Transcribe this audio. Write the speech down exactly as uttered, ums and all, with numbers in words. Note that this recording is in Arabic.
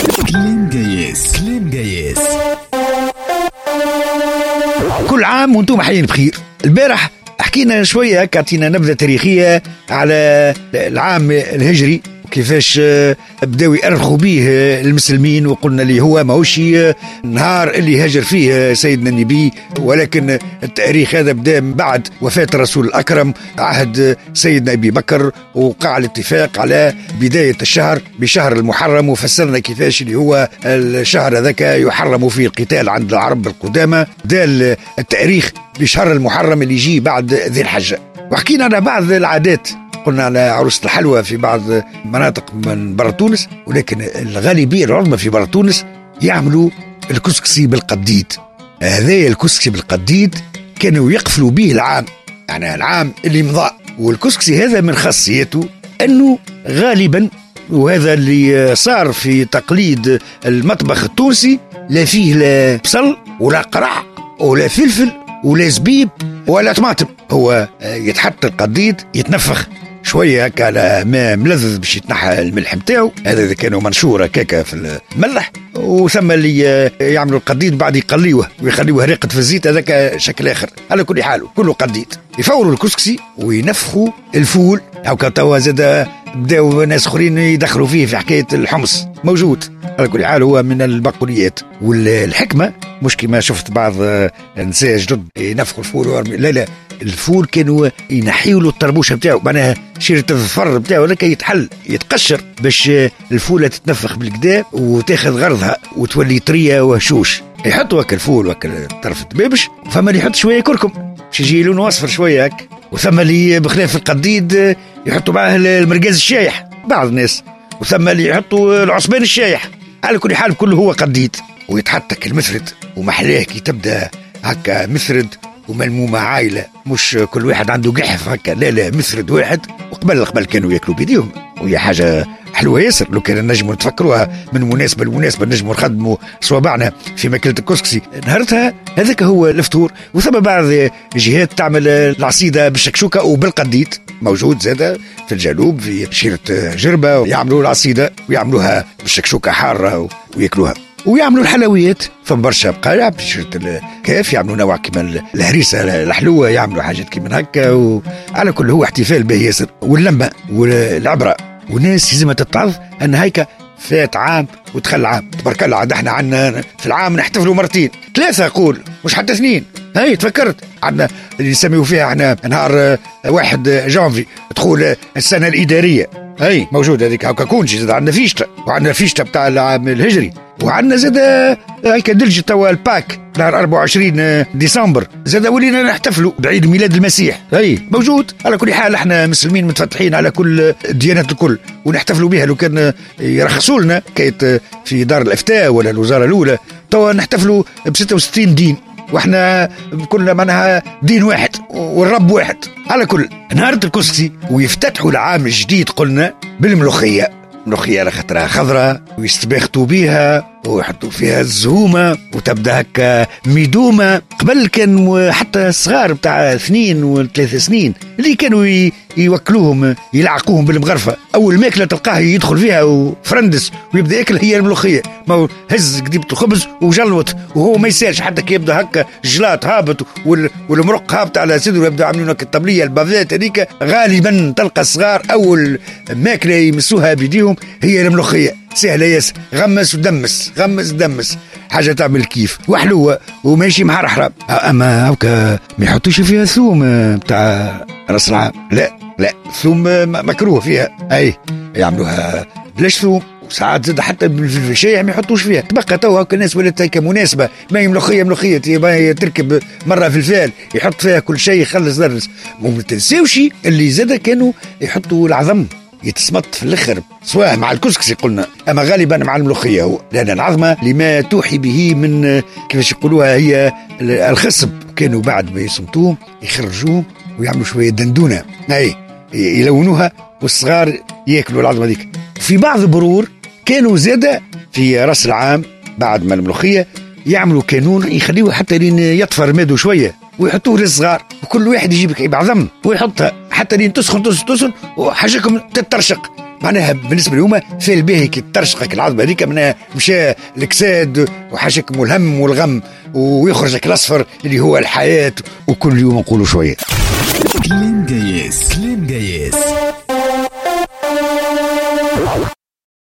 كليم جايس كليم جايس. كل عام وانتم حيين بخير. البارح حكينا شوية، كاتينا نبذة تاريخية على العام الهجري كيفاش بداو يأرخوا به المسلمين، وقلنا لي هو ماهوش نهار اللي هاجر فيه سيدنا النبي، ولكن التاريخ هذا بدا من بعد وفاة الرسول الأكرم عهد سيدنا أبي بكر، وقع الاتفاق على بداية الشهر بشهر المحرم، وفسرنا كيفاش اللي هو الشهر ذاك يحرم فيه القتال عند العرب القدامى. بدا التاريخ بشهر المحرم اللي يجي بعد ذي الحجة. وحكينا على بعض العادات، قلنا على عروسة الحلوى في بعض مناطق من برا تونس، ولكن الغالبية العظمى في برا تونس يعملوا الكسكسي بالقديد. هذا الكسكسي بالقديد كانوا يقفلوا به العام، يعني العام اللي مضى. والكسكسي هذا من خاصيته أنه غالبا، وهذا اللي صار في تقليد المطبخ التونسي، لا فيه لا بصل ولا قرع ولا فلفل ولا زبيب ولا طماطم. هو يتحط القديد يتنفخ شويه هكا على ماء ملذذ باش يتنحى الملح نتاعو، هذا اذا كانوا منشوره كاكا في الملح. وثم اللي يعملوا القديد بعد يقليوه ويخليوه ريقه في الزيت، هذاك شكل اخر. على كل حال كله قديد. يفوروا الكسكسي وينفخوا الفول. هاكا توا زاد بداو ناس اخرين يدخلوا فيه في حكايه الحمص، موجود. على كل حال هو من البقوليات. والحكمه مش كما شفت بعض النساء جدد ينفخوا الفول، لا لا، الفول كانوا ينحيوا له الطربوشه بتاعه، معناها شيرة الظفر بتاعه لك يتحل يتقشر باش الفوله تتنفخ بالكدا وتاخذ غرضها وتولي طريه وهشوش. يحطوا هكا الفول وهكا طرف الدبابش، فما اللي يحط شويه كركم باش يجي لونه اصفر شويه هك، وثم اللي بخلاف القديد يحطوا معاه المرقاز الشايح بعض الناس، وثم اللي يحطوا العصبان الشايح. على كل حال كله هو قديد. ويتحطك المثرد ومحلاه كي تبدا هكا مثرد وملمومه عائله، مش كل واحد عنده قحف هكا، لا لا، مثرد واحد. وقبل قبل كانوا ياكلوا بيديهم، وهي حاجه حلوه ياسر. لو كان نجموا نتفكروها من مناسبه لمناسبه، نجموا نخدموا صوابعنا في ماكله الكسكسي نهارتها. هذاك هو الفطور. وثم بعض جهات تعمل العصيده بالشكشوكه وبالقديد، موجود زاده في الجنوب في شيرة جربه، يعملوا العصيده ويعملوها بالشكشوكه حاره وياكلوها. ويعملوا الحلويات فبرشا بقايع بشرة الكاف، يعملوا نوع كمان الهريسة الحلوة، يعملوا حاجات كمان هكا. وعلى كل هو احتفال به ياسر. واللمة والعبرة، والناس لازم تتعظ أن هيك فات عام ودخل عام. تبارك الله، عاد احنا عنا في العام نحتفلوا مرتين ثلاثة، أقول مش حتى اثنين. هاي تفكرت عندنا اللي يسميوا فيها احنا نهار واحد جانفي دخول السنة الإدارية، هاي موجود هذيك هكا كونجي. زاد عندنا فيشتا، وعندنا فيشتا بتاع العام الهجري، وعندنا زاد هيك دلجة توا الباك نهار أربعة وعشرين ديسمبر. زاد ولينا نحتفلوا بعيد ميلاد المسيح، هاي موجود. على كل حال احنا مسلمين متفتحين على كل الديانات الكل ونحتفلوا بها. لو كان يرخصوا لنا كيت في دار الإفتاء ولا الوزارة الأولى توا نحتفلوا ب ستة وستين دين، واحنا كلنا منها دين واحد والرب واحد. على كل نهار الكسكسي ويفتتحوا العام الجديد قلنا بالملوخية. ملوخية على خاطرها خضراء ويستباختوا بيها ويحطوا فيها الزهومة وتبدا هكا ميدومة. قبل كان حتى الصغار بتاع اثنين وثلاث سنين اللي كانوا يوكلوهم يلعقوهم بالمغرفة، أول ماكلة تلقاه يدخل فيها وفرندس ويبدأ يأكل هي الملوخية. ما هز قديمة الخبز وجلوت وهو ما يسالش حتى كي يبدأ هكا جلات هابط والمرق هابط على صدره ويبدأ عاملين هكا الطبلية البافات هذيك. غالبا تلقى الصغار أول ماكلة يمسوها بيديهم هي الملوخية. سهلة ياس، غمس ودمس غمس دمس، حاجة تعمل كيف وحلوة وماشي محرحرة. أما هكا ما يحطوش فيها ثوم بتاع راس العام، لا لا، ثوم مكروه فيها، أي يعملوها بلاش ثوم. وساعات زاد حتى بالشاي ما يحطوش فيها. تبقى توا هكا الناس ولات هكا مناسبة، ما هي ملوخية ملوخية تركب مرة في الفال يحط فيها كل شيء يخلص درس. وما تنساوش اللي زاد كانوا يحطوا العظم يتسمط في الاخر سواء مع الكسكسي قلنا، اما غالبا مع الملوخيه هو، لان العظمه لما توحي به من كيفاش يقولوها هي الخصب. كانوا بعد ما يصمتوهم يخرجوهم ويعملوا شويه دندونه، اي يلونوها والصغار ياكلوا العظمه ذيك. في بعض البرور كانوا زاده في راس العام بعد ما الملوخيه يعملوا كانون يخليوه حتى لين يطفر ماده شويه، ويحطوه للصغار، وكل واحد يجيب كعيب عظم ويحطها حتى لين تسخن تسخن تسخن وحاجكم تترشق. معناها بالنسبه لهما في الباهي كي ترشقك العظمه هذيك معناها مشى الكساد وحاجكم والهم والغم ويخرجك الاصفر اللي هو الحياه. وكل يوم نقولوا شويه كليم جايس كليم جايس.